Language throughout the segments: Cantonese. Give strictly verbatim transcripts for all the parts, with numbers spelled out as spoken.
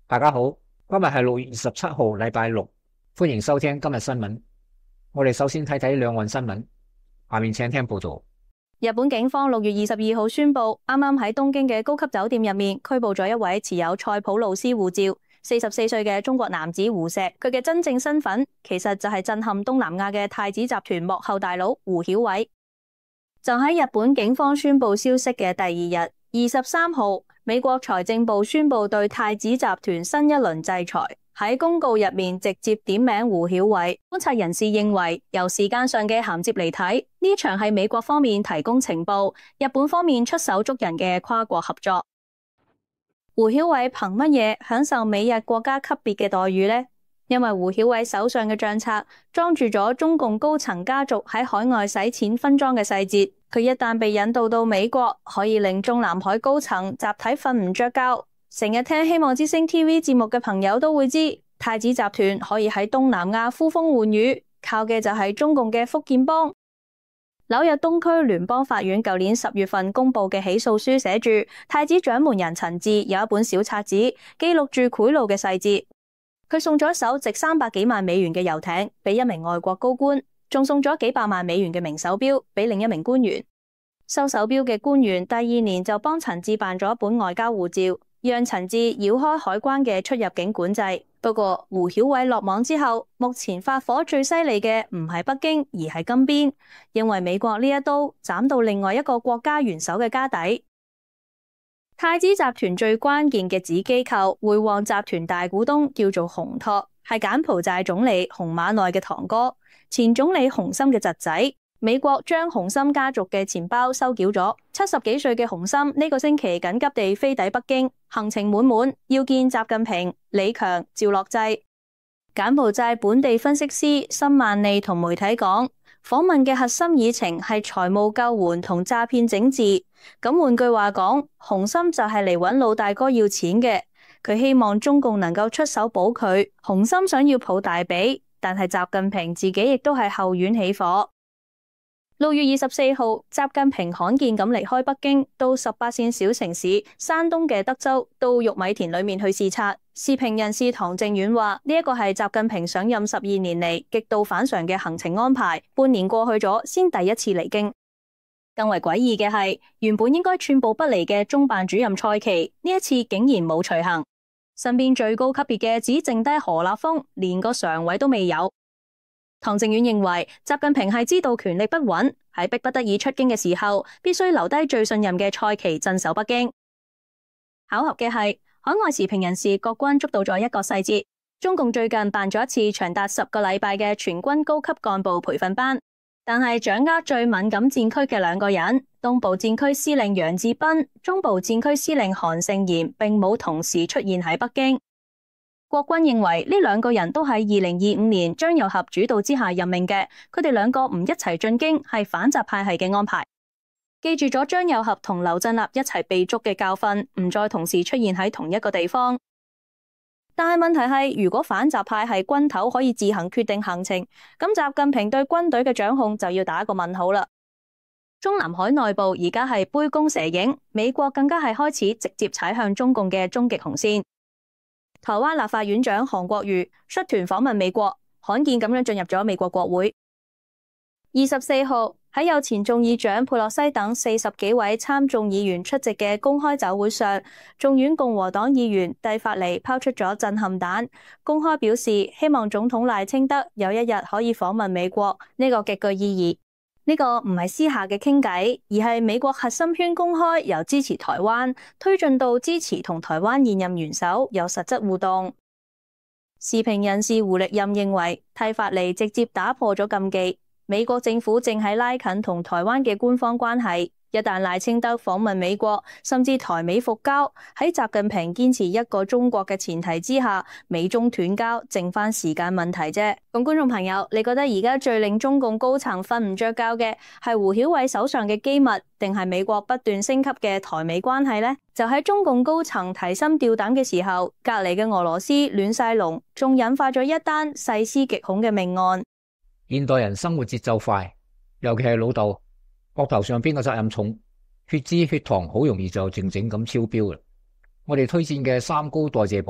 大家好，今日係六月二十七號，禮拜六，歡迎收聽今日新聞。我哋首先睇睇兩岸新聞，下面請聽報道。 日本警方六月二十二號宣布，啱啱喺東京嘅高級酒店入面拘捕咗一位持有塞浦路斯護照、四十四歲嘅中國男子胡石。佢嘅真正身份其實就係震撼東南亞嘅太子集團幕後大佬胡曉偉。就喺日本警方宣布消息嘅第二日，二十三號，美國財政部宣布對太子集團新一輪制裁。喺公告入面直接點名胡曉偉。觀察人士認為，由時間上嘅銜接嚟睇，呢場係美國方面提供情報，日本方面出手捉人嘅跨國合作。胡曉偉憑乜嘢享受美日國家級別嘅待遇呢？因為胡曉偉手上嘅賬冊裝住咗中共高層家族喺海外洗錢分贓嘅細節，佢一旦被引渡到美國，可以令中南海高層集體瞓唔着覺。成日聽希望之聲 T V 節目嘅朋友都會知，太子集團可以喺東南亞呼風喚雨，靠嘅就係中共嘅福建幫。紐約東區聯邦法院舊年十月份公布嘅起訴書寫住，太子掌門人陳志有一本小冊子，記錄住賄賂嘅細節。佢送咗一艘值三百幾萬美元嘅遊艇俾一名外國高官，仲送咗幾百萬美元嘅名手錶俾另一名官員。收手錶嘅官員第二年就幫陳志辦咗一本外交護照，讓陳志繞開海關嘅出入境管制。不過胡曉偉落網之後，目前發火最犀利嘅唔係北京，而係金邊，因為美國呢一刀斬到另外一個國家元首嘅家底。太子集團最關鍵嘅子機構匯旺集團大股東叫做洪拓，係柬埔寨總理洪瑪奈嘅堂哥，前總理洪森嘅侄仔。美國將洪森家族嘅錢包收繳咗，七十幾歲嘅洪森呢個星期緊急地飛抵北京，行程滿滿，要見習近平、李強、趙樂際。柬埔寨本地分析師辛萬利同媒體講，訪問嘅核心議程係財務救援同詐騙整治。咁換句話講，洪森就係嚟揾老大哥要錢嘅，佢希望中共能夠出手保佢。洪森想要抱大髀，但係習近平自己亦都係後院起火。六月二十四號，習近平罕見咁離開北京，到十八線小城市山東嘅德州，到玉米田裏面去視察。時評人士唐正遠話：呢一個係習近平上任十二年嚟極度反常嘅行程安排，半年過去咗，先第一次離京。更為詭異嘅係，原本應該寸步不離嘅中辦主任蔡奇，呢一次竟然冇隨行，身邊最高級別嘅只剩低何立峰，連個常委都未有。唐正遠認為，習近平係知道權力不穩，喺逼不得已出京嘅時候，必須留低最信任嘅蔡奇鎮守北京。巧合嘅係，海外時評人士郭軍捉到咗一個細節：中共最近辦咗一次長達十個禮拜嘅全軍高級幹部培訓班，但係掌握最敏感戰區嘅兩個人，東部戰區司令楊志斌、中部戰區司令韓盛賢，並冇同時出現喺北京。國軍認為呢兩個人都係二零二五年張又俠主導之下任命嘅，佢哋兩個唔一齊進京係反習派系嘅安排。記住咗張又俠同劉振立一齊被捉嘅教訓，唔再同時出現喺同一個地方。但係問題係，如果反習派系軍頭可以自行決定行程，咁習近平對軍隊嘅掌控就要打一個問號啦。中南海內部而家係杯弓蛇影，美國更加係開始直接踩向中共嘅終極紅線。台灣立法院長韓國瑜率團訪問美國，罕見咁樣進入咗美國國會。二十四號喺有前眾議長佩洛西等四十幾位參眾議員出席嘅公開酒會上，眾院共和黨議員蒂法尼拋出咗震撼彈，公開表示希望總統賴清德有一日可以訪問美國，呢個極具意義。呢個唔係私下嘅傾偈，而係美國核心圈公開由支持台灣推進到支持同台灣現任元首有實質互動。時評人士胡力任認為，蒂法尼直接打破咗禁忌，美國政府正喺拉近同台灣嘅官方關係。一旦賴清德訪問美國，甚至台美復交，喺習近平堅持一個中國嘅前提之下，美中斷交，剩翻時間問題啫。咁觀眾朋友，你覺得而家最令中共高層瞓唔着覺嘅係胡曉偉手上嘅機密，定係美國不斷升級嘅台美關係呢？就喺中共高層提心吊膽嘅時候，隔籬嘅俄羅斯亂晒龍，仲引發咗一單細思極恐嘅命案。 現代人生活節奏快，尤其係老豆。膊頭上邊嘅責任重，血脂血糖好容易就靜靜咁超標啦。我哋推薦嘅三高代謝寶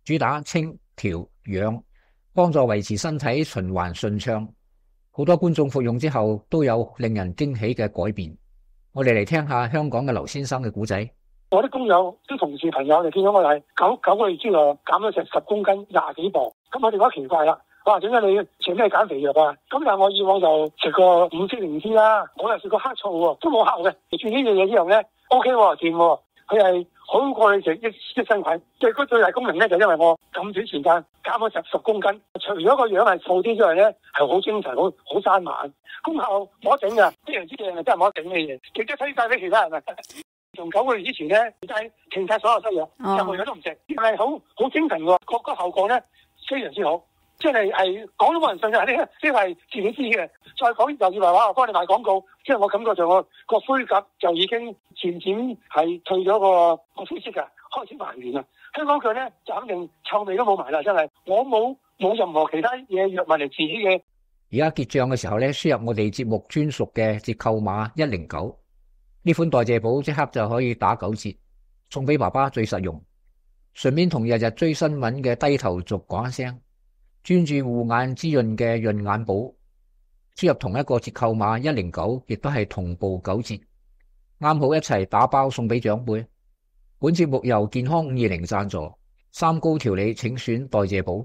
主打清調養，幫助維持身體循環順暢。好多觀眾服用之後都有令人驚喜嘅改變。我哋嚟聽下香港嘅劉先生嘅故仔。 我啲工友、啲同事朋友就見到我係九九個月之內減咗成十公斤、廿幾磅，咁我哋覺得奇怪啦。哇！點解你食咩減肥藥啊？咁但係我以往就食過五色靈芝啦，我又食過黑醋喎，都冇效嘅。食住呢樣嘢之後咧 ，O K 喎，掂喎，佢係好過你食益益生菌。最嗰最大功能咧，就因為我咁短時間減咗十十公斤，除咗個樣係瘦啲之外咧，係好精神、好好生猛，功效冇得頂㗎。呢樣之嘢係真係冇得頂嘅嘢，值得推介俾其他人啊！從九個月之前咧，就係停晒所有西藥，任何藥都唔食，係好好精神喎，個個效果咧非常之好。即係係講都冇人信嘅，呢呢係自己知嘅。再講又以為話我幫你賣廣告，即係我感覺上我個灰甲就已經漸漸係退咗個個灰色㗎，開始還原啦。香港腳咧就肯定臭味都冇埋啦，真係我冇冇任何其他嘢藥物嚟治嘅。 而家結賬嘅時候咧，輸入我哋節目專屬嘅折扣碼一零九，呢款代謝寶即刻就可以打九折，送俾爸爸最實用。順便同日日追新聞嘅低頭族講一聲。專注護眼滋潤嘅潤眼寶，輸入同一個折扣碼一零九，亦都係同步九折，啱好一齊打包送俾長輩。本節目由健康五二零贊助，三高調理請選代謝寶。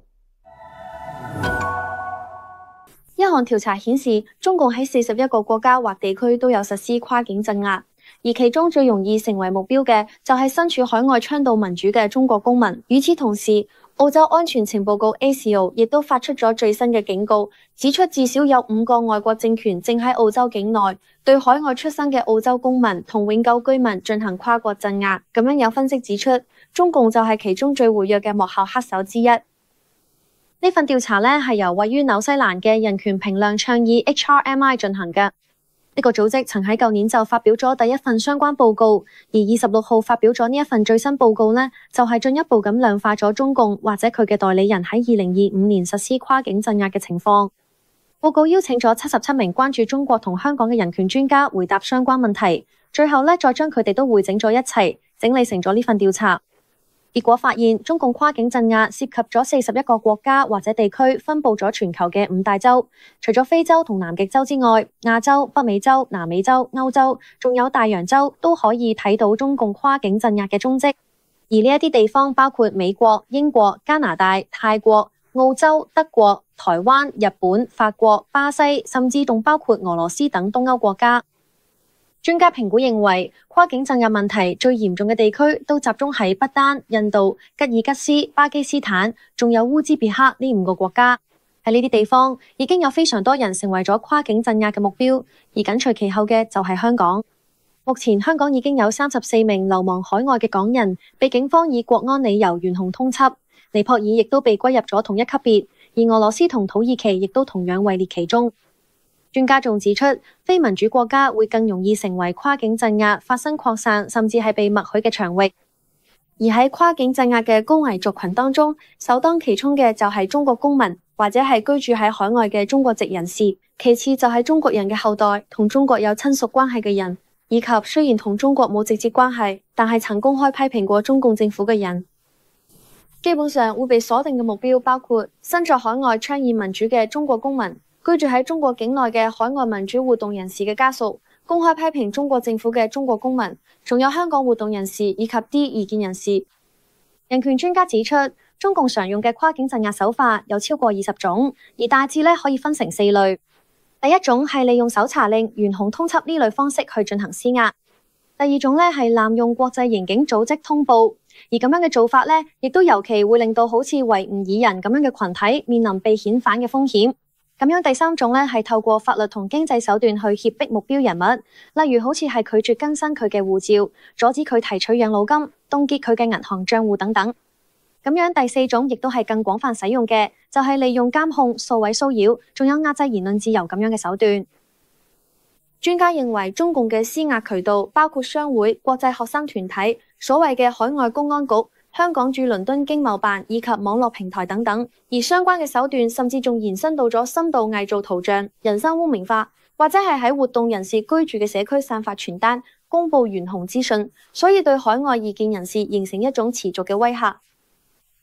一項調查顯示，中共喺四十一個國家或地區都有實施跨境鎮壓，而其中最容易成為目標嘅就係身處海外倡導民主嘅中國公民。與此同時，澳洲安全情報局 A C O 亦都發出咗最新嘅警告，指出至少有五個外國政權正喺澳洲境內對海外出生嘅澳洲公民同永久居民進行跨國鎮壓。咁樣有分析指出，中共就係其中最活躍嘅幕後黑手之一。呢份調查呢係由位於紐西蘭嘅人權評量倡議 H R M I 進行嘅。呢個組織曾喺舊年就發表咗第一份相關報告，而二十六號發表咗呢一份最新報告呢，就係進一步咁量化咗中共或者佢嘅代理人喺二零二五年實施跨境鎮壓嘅情況。報告邀請咗七十七名關注中國同香港嘅人權專家回答相關問題，最後呢，再將佢哋都匯整咗一齊，整理成咗呢份調查。結果發現，中共跨境鎮壓涉及咗四十一個國家或者地區，分佈咗全球嘅五大洲。除咗非洲同南極洲之外，亞洲、北美洲、南美洲、歐洲，仲有大洋洲都可以睇到中共跨境鎮壓嘅蹤跡。而呢一啲地方包括美國、英國、加拿大、泰國、澳洲、德國、台灣、日本、法國、巴西，甚至仲包括俄羅斯等東歐國家。專家評估認為，跨境鎮壓問題最嚴重嘅地區都集中喺不丹、印度、吉爾吉斯、巴基斯坦，仲有烏茲別克呢五個國家。喺呢啲地方已經有非常多人成為咗跨境鎮壓嘅目標，而緊隨其後嘅就係香港。目前香港已經有三十四名流亡海外嘅港人被警方以國安理由懸紅通緝，尼泊爾亦都被歸入咗同一級別，而俄羅斯同土耳其亦都同樣位列其中。專家仲指出，非民主國家會更容易成為跨境鎮壓發生擴散，甚至係被默許嘅場域。而喺跨境鎮壓嘅高危族群當中，首當其衝嘅就係中國公民或者係居住喺海外嘅中國籍人士，其次就係中國人嘅後代同中國有親屬關係嘅人，以及雖然同中國冇直接關係，但係曾公開批評過中共政府嘅人。基本上會被鎖定嘅目標包括身在海外倡議民主嘅中國公民，居住喺中國境內嘅海外民主活動人士嘅家屬，公開批評中國政府嘅中國公民，仲有香港活動人士以及啲異見人士。人權專家指出，中共常用嘅跨境鎮壓手法有超過二十種，而大致咧可以分成四類。第一種係利用搜查令、懸紅通緝呢類方式去進行施壓。第二種咧係濫用國際刑警組織通報，而咁樣嘅做法咧，亦都尤其會令到好似維吾爾人咁樣嘅群體面臨被遣返嘅風險。咁樣第三種咧係透過法律同經濟手段去脅迫目標人物，例如好似係拒絕更新佢嘅護照、阻止佢提取養老金、凍結佢嘅銀行賬戶等等。咁樣第四種亦都係更廣泛使用嘅，就係利用監控、數位騷擾，仲有壓制言論自由咁樣嘅手段。專家認為，中共嘅施壓渠道包括商會、國際學生團體、所謂嘅海外公安局、香港駐倫敦經貿辦以及網絡平台等等，而相關嘅手段甚至仲延伸到咗深度偽造圖像、人身污名化，或者係喺活動人士居住嘅社區散發傳單、公佈懸紅資訊，所以對海外異見人士形成一種持續嘅威嚇。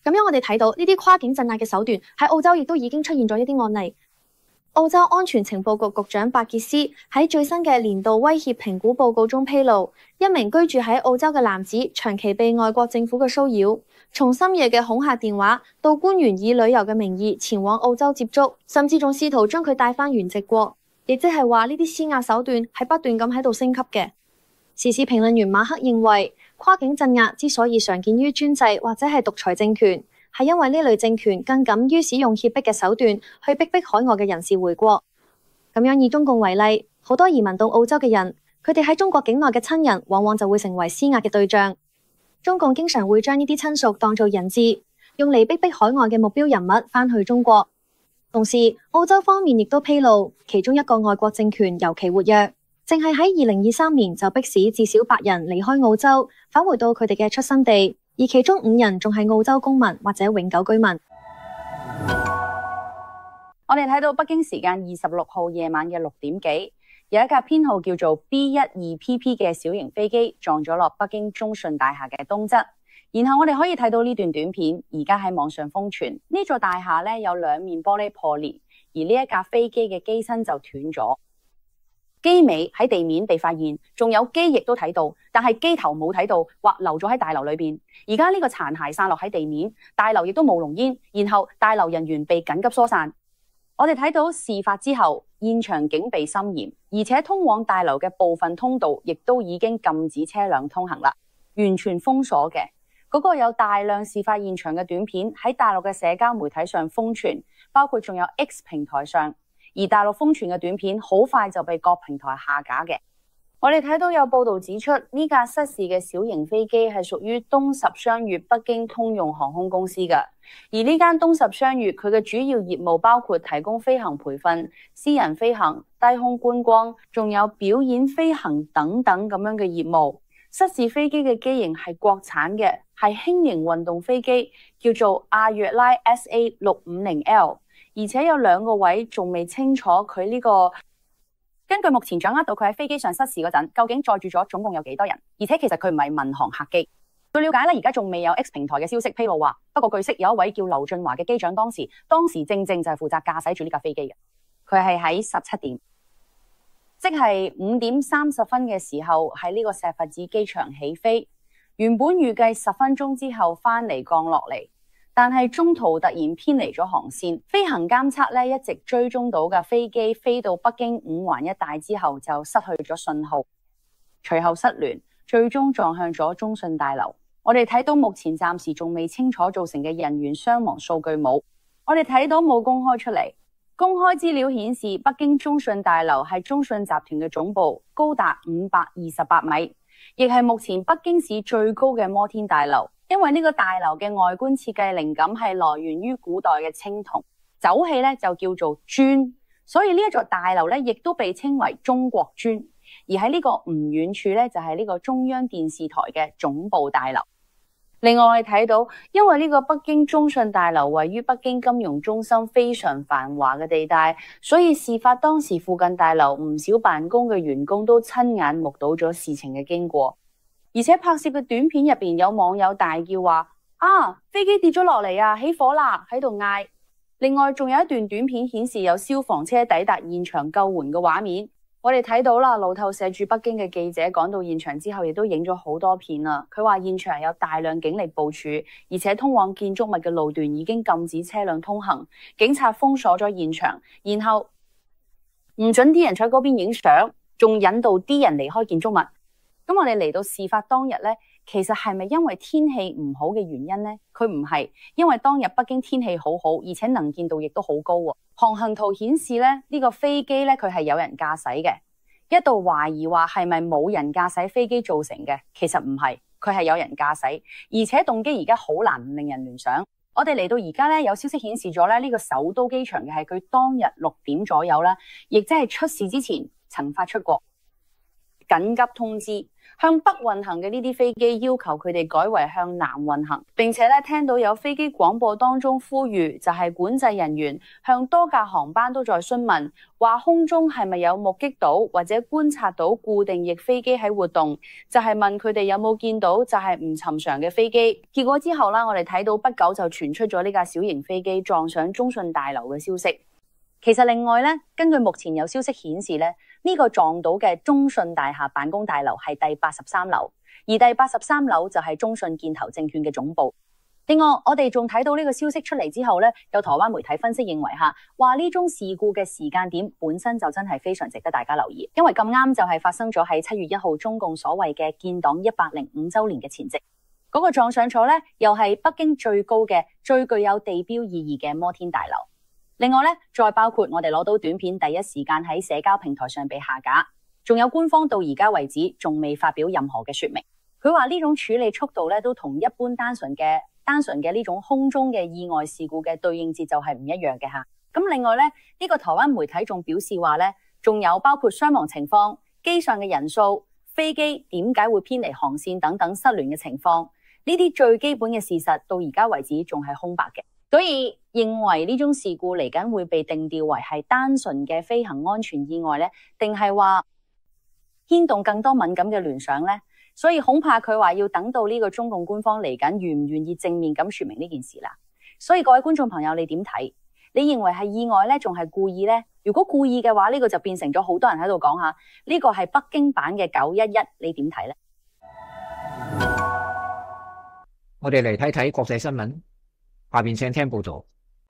咁樣我哋睇到呢啲跨境鎮壓嘅手段喺澳洲亦都已經出現咗一啲案例。澳洲安全情報局局長伯傑斯喺最新嘅年度威脅評估報告中披露，一名居住喺澳洲嘅男子長期被外國政府嘅騷擾，從深夜嘅恐嚇電話到官員以旅遊嘅名義前往澳洲接觸，甚至仲試圖將佢帶返原籍國，亦即係話呢啲施壓手段係不斷咁喺度升級嘅。時事評論員馬克認為，跨境鎮壓之所以常見於專制或者係獨裁政權，係因為呢類政權更敢於使用脅迫嘅手段去逼迫海外嘅人士回國。咁樣以中共為例，好多移民到澳洲嘅人，佢哋喺中國境內嘅親人往往就會成為施壓嘅對象。中共經常會將呢啲親屬當做人質，用嚟逼迫海外嘅目標人物返去中國。同時，澳洲方面亦都披露，其中一個外國政權尤其活躍，淨係喺二零二三年就迫使至少八人離開澳洲，返回到佢哋嘅出生地。而其中五人仲係澳洲公民或者永久居民。 我哋睇到北京時間二十六號夜晚嘅六點幾，有一架編號叫做 B 一二 P P 嘅小型飛機撞咗落北京中信大廈嘅東側。然後我哋可以睇到呢段短片，而家喺網上瘋傳。呢座大廈咧有兩面玻璃破裂，而呢一架飛機嘅機身就斷咗。機尾喺地面被發現，仲有機翼都睇到，但係機頭冇睇到，或留咗喺大樓裏邊。而家呢個殘骸散落喺地面，大樓亦都冒濃煙，然後大樓人員被緊急疏散。我哋睇到事發之後，現場警備森嚴，而且通往大樓嘅部分通道亦都已經禁止車輛通行啦，完全封鎖嘅。嗰個有大量事發現場嘅短片喺大陸嘅社交媒體上瘋傳，包括仲有 X 平台上。而大陸瘋傳嘅短片好快就被各平台下架嘅。我哋睇到有報道指出，呢架失事嘅小型飛機係屬於東十商粵北京通用航空公司嘅。而呢間東十商粵佢嘅主要業務包括提供飛行培訓、私人飛行、低空觀光，仲有表演飛行等等咁樣嘅業務。失事飛機嘅機型係國產嘅，係輕型運動飛機，叫做阿約拉 S A 六五零 L。而且有兩個位仲未清楚佢呢個，根據目前掌握到佢喺飛機上失事嗰陣，究竟載住咗總共有幾多人？而且其實佢唔係民航客機。據了解咧，而家仲未有 X 平台嘅消息披露話，不過據悉有一位叫劉俊華嘅機長當時，當時正正就係負責駕駛住呢架飛機嘅。佢係喺十七點，即係五點三十分嘅時候喺呢個石筏子機場起飛，原本預計十分鐘之後翻嚟降落嚟。但係中途突然偏離咗航線，飛行監測咧一直追蹤到嘅飛機飛到北京五環一帶之後就失去咗信號，隨後失聯，最終撞向咗中信大樓。我哋睇到目前暫時仲未清楚造成嘅人員傷亡數據冇，我哋睇到冇公開出嚟。公開資料顯示，北京中信大樓係中信集團嘅總部，高達五百二十八米，亦係目前北京市最高嘅摩天大樓。因為呢個大樓嘅外觀設計靈感係來源於古代嘅青銅，酒器咧就叫做磚，所以呢一座大樓咧亦都被稱為中國磚。而喺呢個唔遠處咧就係呢個中央電視台嘅總部大樓。另外我哋睇到，因為呢個北京中信大樓位於北京金融中心非常繁華嘅地帶，所以事發當時附近大樓唔少辦公嘅員工都親眼目睹咗事情嘅經過。而且拍攝嘅短片入邊有網友大叫話：啊，飛機跌咗落嚟啊，起火啦！喺度嗌。另外仲有一段短片顯示有消防車抵達現場救援嘅畫面。我哋睇到啦，路透社駐北京嘅記者趕到現場之後，亦都影咗好多片啦。佢話現場有大量警力部署，而且通往建築物嘅路段已經禁止車輛通行，警察封鎖咗現場，然後唔准啲人喺嗰邊影相，仲引導啲人離開建築物。咁我哋嚟到事發當日咧，其實係咪因為天氣唔好嘅原因呢？佢唔係，因為當日北京天氣好好，而且能見度亦都好高。航行圖顯示咧，呢個飛機咧佢係有人駕駛嘅，一度懷疑話係咪冇人駕駛飛機造成嘅，其實唔係，佢係有人駕駛，而且動機而家好難唔令人聯想。我哋嚟到而家咧，有消息顯示咗咧，呢個首都機場嘅係佢當日六點左右啦，亦即係出事之前曾發出過緊急通知， 向北運行嘅呢啲飛機要求佢哋改為向南運行，並且咧聽到有飛機廣播當中呼籲，就係管制人員向多架航班都在詢問，話空中係咪有目擊到或者觀察到固定翼飛機喺活動，就係問佢哋有冇見到就係唔尋常嘅飛機。結果之後啦，我哋睇到不久就傳出咗呢架小型飛機撞上中信大樓嘅消息。其實另外咧，根據目前有消息顯示咧，呢個撞到嘅中信大廈辦公大樓係第八十三樓，而第八十三樓就係中信建投證券嘅總部。另外，我哋仲睇到呢個消息出嚟之後咧，有台灣媒體分析認為吓，話呢宗事故嘅時間點本身就真係非常值得大家留意，因為咁啱就係發生咗喺七月一號中共所謂嘅建黨一百零五週年嘅前夕。嗰個撞上咗咧，又係北京最高嘅、最具有地標意義嘅摩天大樓。另外咧，再包括我哋攞到短片第一時間喺社交平台上被下架，仲有官方到而家為止仲未發表任何嘅說明。佢話呢種處理速度咧，都同一般單純嘅單純嘅呢種空中嘅意外事故嘅對應節奏係唔一樣嘅吓。咁另外咧，呢個台灣媒體仲表示話咧，仲有包括傷亡情況、機上嘅人數、飛機點解會偏離航線等等失聯嘅情況，呢啲最基本嘅事實到而家為止仲係空白嘅。所以認為呢宗事故嚟緊會被定調為係單純嘅飛行安全意外呢，定係話牽動更多敏感嘅聯想呢？所以恐怕佢話要等到呢個中共官方嚟緊願唔願意正面咁說明呢件事啦。所以各位觀眾朋友，你點睇？你認為係意外呢，仲係故意呢？如果故意嘅話，呢個就變成咗好多人喺度講下呢個係北京版嘅九一一，你點睇呢？ 我哋嚟睇睇國際新聞。下邊請聽報道。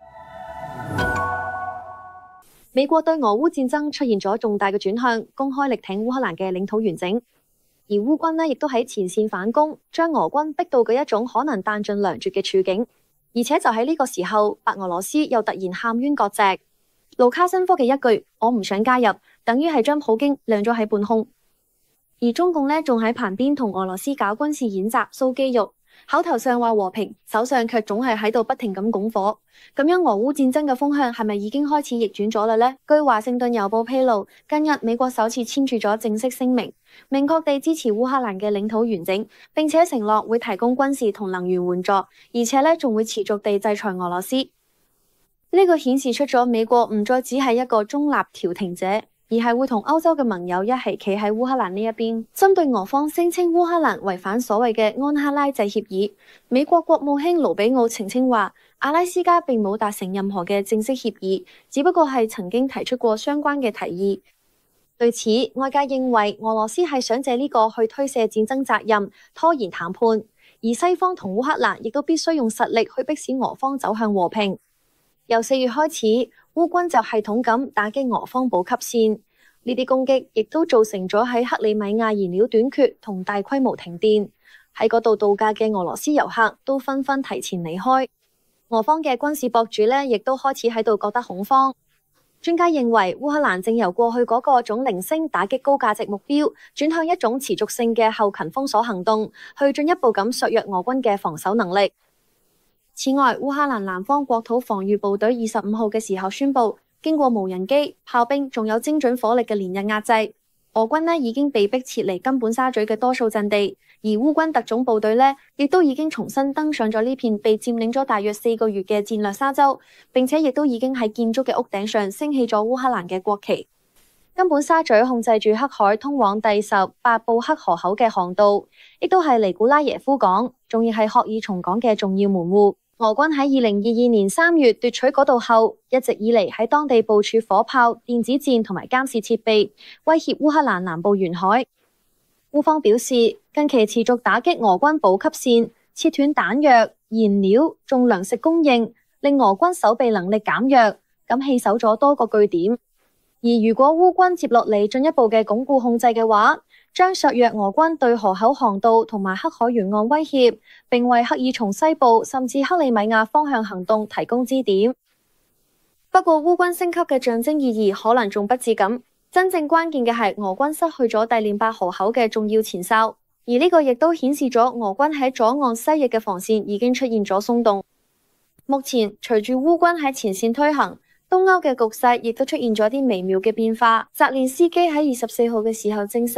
美國對俄烏戰爭出現咗重大嘅轉向，公開力挺烏克蘭嘅領土完整，而烏軍呢亦都喺前線反攻，將俄軍逼到嘅一種可能彈盡糧絕嘅處境。而且就喺呢個時候，白俄羅斯又突然喊冤割席，盧卡申科嘅一句我唔想加入，等於係將普京晾咗喺半空。而中共呢仲喺旁邊同俄羅斯搞軍事演習，掃肌肉。口頭上話和平，手上卻總係喺度不停咁拱火，咁樣俄烏戰爭嘅風向係咪已經開始逆轉咗啦呢？據華盛頓郵報披露，近日美國首次簽署咗正式聲明，明確地支持烏克蘭嘅領土完整，並且承諾會提供軍事同能源援助，而且呢仲會持續地制裁俄羅斯。呢個顯示出咗美國唔再只係一個中立調停者，而係會同歐洲嘅盟友一齊企喺烏克蘭呢一邊。針對俄方聲稱烏克蘭違反所謂嘅安克拉制協議，美國國務卿盧比奧澄清話，阿拉斯加並冇達成任何嘅正式協議，只不過係曾經提出過相關嘅提議。對此，外界認為俄羅斯係想借呢個去推卸戰爭責任，拖延談判，而西方同烏克蘭亦都必須用實力去迫使俄方走向和平。由四月開始，烏軍就系統咁打擊俄方補給線，呢啲攻擊亦都造成咗喺克里米亞燃料短缺同大規模停電，喺嗰度度假嘅俄羅斯遊客都紛紛提前離開。俄方嘅軍事博主呢，亦都開始喺度覺得恐慌。專家認為，烏克蘭正由過去嗰個總零星打擊高價值目標，轉向一種持續性嘅後勤封鎖行動，去進一步咁削弱俄軍嘅防守能力。此外，烏克蘭南方國土防禦部隊二十五號嘅時候宣布，經過無人機、炮兵仲有精準火力嘅連日壓制，俄軍呢已經被迫撤離金本沙咀嘅多數陣地，而烏軍特種部隊呢亦都已經重新登上咗呢片被佔領咗大約四個月嘅戰略沙洲，並且亦都已經喺建築嘅屋頂上升起咗烏克蘭嘅國旗。金本沙咀控制住黑海通往第十八布克河口嘅航道，亦都係尼古拉耶夫港，仲要係赫爾松港嘅重要門戶。俄軍喺二零二二年三月奪取嗰度後，一直以嚟喺當地部署火炮、電子戰同埋監視設備，威脅烏克蘭南部沿海。烏方表示，近期持續打擊俄軍補給線，切斷彈藥、燃料、仲糧食供應，令俄軍守備能力減弱，咁棄守咗多個據點。而如果烏軍接落嚟進一步嘅鞏固控制嘅話，將削弱俄軍對河口航道同埋黑海沿岸威脅，並為赫爾松西部甚至克里米亞方向行動提供支點。不過烏軍升級嘅象徵意義可能仲不至咁，真正關鍵嘅係俄軍失去咗第連伯河口嘅重要前哨，而呢個亦都顯示咗俄軍喺左岸西翼嘅防線已經出現咗鬆動。目前隨住烏軍喺前線推行，東歐嘅局勢亦都出現咗啲微妙嘅變化。澤連斯基喺二十四號嘅時候證實，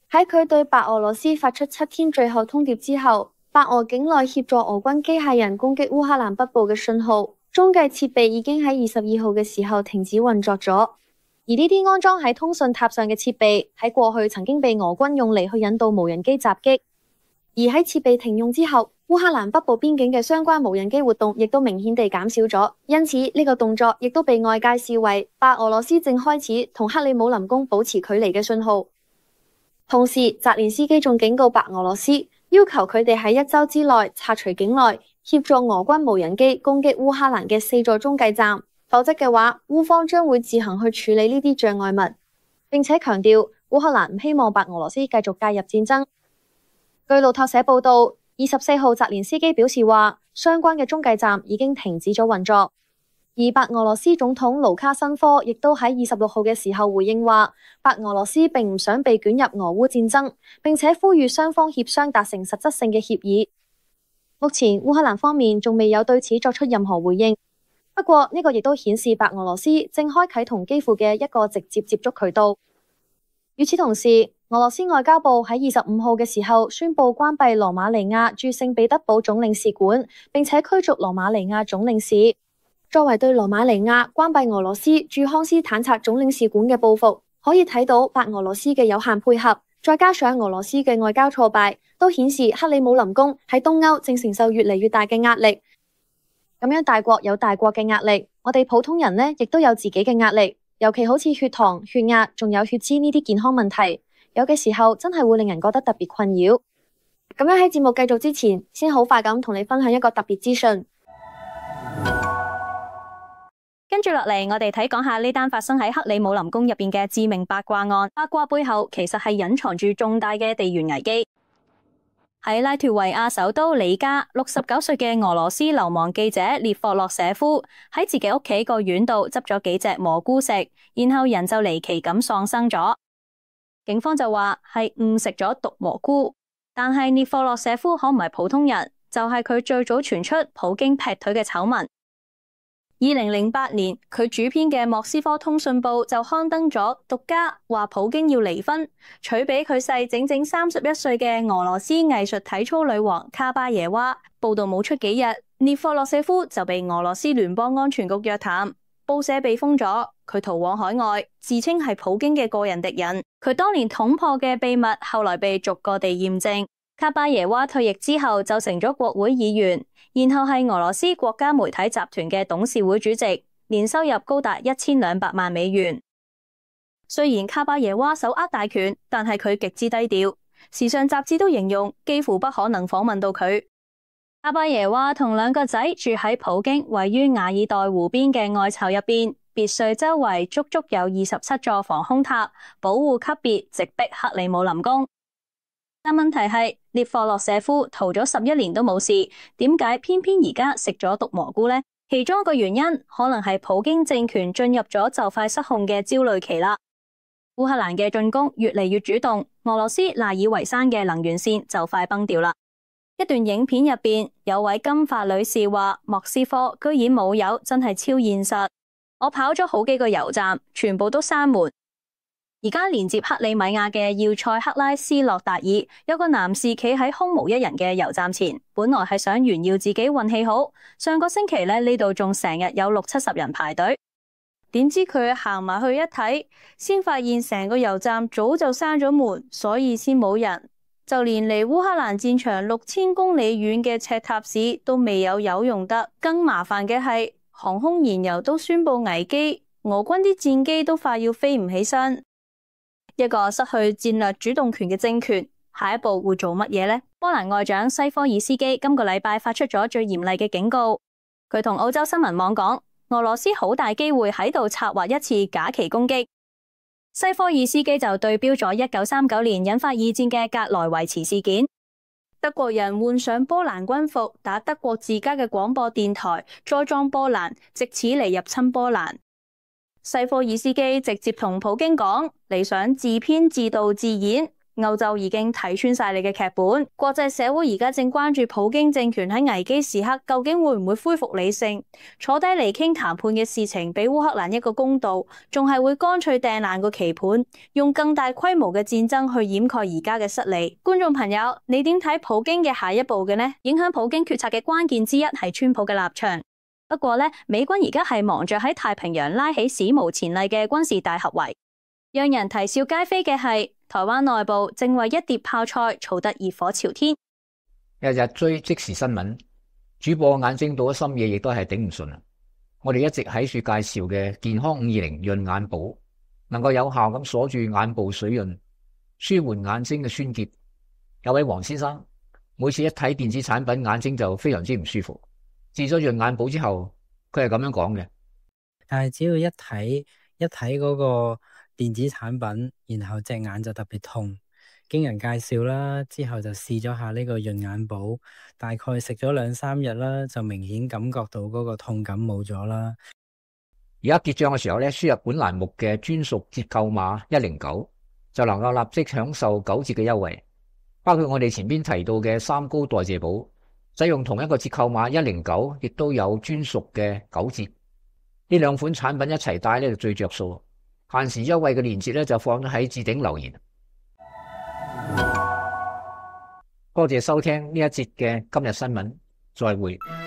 喺佢對白俄羅斯發出七天最後通牒之後，白俄境內協助俄軍機械人攻擊烏克蘭北部嘅信號中繼設備已經喺二十二號嘅時候停止運作咗。而呢啲安裝喺通訊塔上嘅設備喺過去曾經被俄軍用嚟去引導無人機襲擊，而喺設備停用之後，烏克蘭北部邊境嘅相關無人機活動亦都明顯地減少咗。因此呢個動作亦都被外界視為白俄羅斯正開始同克里姆林宮保持距離嘅信號。同時，澤連斯基仲警告白俄羅斯，要求佢哋喺一周之內拆除境內協助俄軍無人機攻擊烏克蘭嘅四座中繼站，否則嘅話，烏方將會自行去處理呢啲障礙物，並且強調烏克蘭唔希望白俄羅斯繼續介入戰爭。據路透社報道，二十四號澤連斯基表示話，相關嘅中繼站已經停止咗運作。而白俄羅斯總統盧卡申科亦都喺二十六號嘅時候回應話，白俄羅斯並唔想被捲入俄烏戰爭，並且呼籲雙方協商達成實質性嘅協議。目前烏克蘭方面仲未有對此作出任何回應，不過呢個亦都顯示白俄羅斯正開啟同基輔嘅一個直接接觸渠道。與此同時，俄羅斯外交部喺二十五號嘅時候宣布關閉羅馬尼亞駐聖彼得堡總領事館，並且驅逐羅馬尼亞總領事。作為對羅馬尼亞關閉俄羅斯駐康斯坦察總領事館嘅報復，可以睇到白俄羅斯嘅有限配合，再加上俄羅斯嘅外交挫敗，都顯示克里姆林宮喺東歐正承受越嚟越大嘅壓力。咁樣大國有大國嘅壓力，我哋普通人呢亦都有自己嘅壓力，尤其好似血糖、血壓仲有血脂呢啲健康問題，有嘅時候真係會令人覺得特別困擾。咁樣喺節目繼續之前，先好快咁同你分享一個特別資訊。 跟住落嚟，我哋睇講下呢單發生喺克里姆林宮入邊嘅致命八卦案。八卦背後其實係隱藏住重大嘅地緣危機。喺拉脫維亞首都里加，六十九歲嘅俄羅斯流亡記者列霍洛舍夫喺自己屋企個院度執咗幾隻蘑菇食，然後人就離奇咁喪生咗。警方就話係誤食咗毒蘑菇，但係列霍洛舍夫可唔係普通人，就係佢最早傳出普京劈腿嘅醜聞。二零零八年，佢主編嘅莫斯科通訊報就刊登咗獨家話普京要離婚，娶比佢細整整三十一歲嘅俄羅斯藝術體操女王卡巴耶娃。報道冇出幾日，列霍洛舍夫就被俄羅斯聯邦安全局約談，報社被封咗，佢逃往海外，自稱係普京嘅個人敵人。佢當年捅破嘅秘密，後來被逐個地驗證。卡巴耶娃退役之後就成咗國會議員，然後係俄羅斯國家媒體集團嘅董事會主席，年收入高達一千兩百萬美元。雖然卡巴耶娃手握大權，但係佢極之低調。時尚雜誌都形容幾乎不可能訪問到佢。卡巴耶娃同兩個仔住喺普京位於瓦爾代湖邊嘅愛巢入邊，別墅周圍足足有二十七座防空塔，保護級別直逼克里姆林宮。但問題係列霍洛舍夫逃咗十一年都冇事，點解偏偏而家食咗毒蘑菇呢？其中一個原因可能係普京政權進入咗就快失控嘅焦慮期啦。烏克蘭嘅進攻越嚟越主動，俄羅斯賴以為生嘅能源線就快崩掉啦。一段影片入邊有位金髮女士話：莫斯科居然冇油，真係超現實。我跑咗好幾個油站，全部都閂門。而家連接克里米亞嘅要塞克拉斯諾達爾，有個男士企喺空無一人嘅油站前，本來係想炫耀自己運氣好。上個星期咧，呢度仲成日有六七十人排隊，點知佢行埋去一睇，先發現成個油站早就閂咗門，所以先冇人。就連離烏克蘭戰場六千公里遠嘅赤塔市都未有油用得。更麻煩嘅係，航空燃油都宣布危機，俄軍啲戰機都快要飛唔起身。一個失去戰略主動權嘅政權，下一步會做乜嘢呢？波蘭外長西科爾斯基今個禮拜發出咗最嚴厲嘅警告，佢同澳洲新聞網講，俄羅斯好大機會喺度策劃一次假旗攻擊。西科爾斯基就對標咗一九三九年引發二戰嘅格萊維茨事件，德國人換上波蘭軍服，打德國自家嘅廣播電台，栽贓波蘭，借此嚟入侵波蘭。西科爾斯基直接同普京講，你想自編自導自演， 歐洲已經睇穿晒你嘅劇本，國際社會而家正關注普京政權喺危機時刻究竟會唔會恢復理性，坐低嚟傾談判嘅事情，俾烏克蘭一個公道，仲係會乾脆掟爛個棋盤，用更大規模嘅戰爭去掩蓋而家嘅失利。觀眾朋友，你點睇普京嘅下一步嘅呢？影響普京決策嘅關鍵之一係川普嘅立場。不過呢，美軍而家係忙着喺太平洋拉起史無前例嘅軍事大合圍，讓人啼笑皆非嘅係，台灣內部正為一碟泡菜吵得熱火朝天。 日日追即時新聞，主播眼睛到咗深夜亦都係頂唔順啊！我哋一直喺處介紹嘅健康五二零潤眼寶，能夠有效咁鎖住眼部水潤，舒緩眼睛嘅酸澀。有位黃先生每次一睇電子產品，眼睛就非常之唔舒服。試咗潤眼寶之後，佢係咁樣講嘅。 但係只要一睇一睇嗰個電子產品，然後隻眼就特別痛。經人介紹啦，之後就試咗下呢個潤眼寶，大概食咗兩三日啦，就明顯感覺到嗰個痛感冇咗啦。 而家結賬嘅時候咧，輸入本欄目嘅專屬折扣碼一零九，就能夠立即享受九折嘅優惠，包括我哋前邊提到嘅三高代謝寶。使用同一個折扣碼一零九，亦都有專屬嘅九折。呢兩款產品一齊帶呢就最着數。限時優惠嘅鏈接咧就放咗喺置頂留言。多謝收聽呢一節嘅今日新聞，再會。